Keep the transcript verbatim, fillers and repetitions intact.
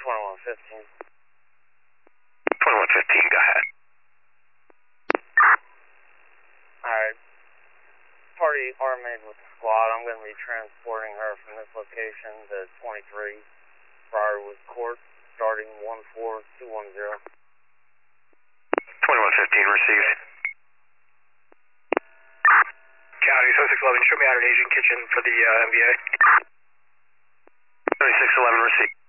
twenty-one fifteen. twenty-one fifteen, go ahead. Alright. Party are made with the squad. I'm going to be transporting her from this location to twenty-three Briarwood Court, starting one four two one zero. twenty-one fifteen received. County seventy-six eleven, show me out at Asian Kitchen for the uh, M V A. seventy-six eleven received.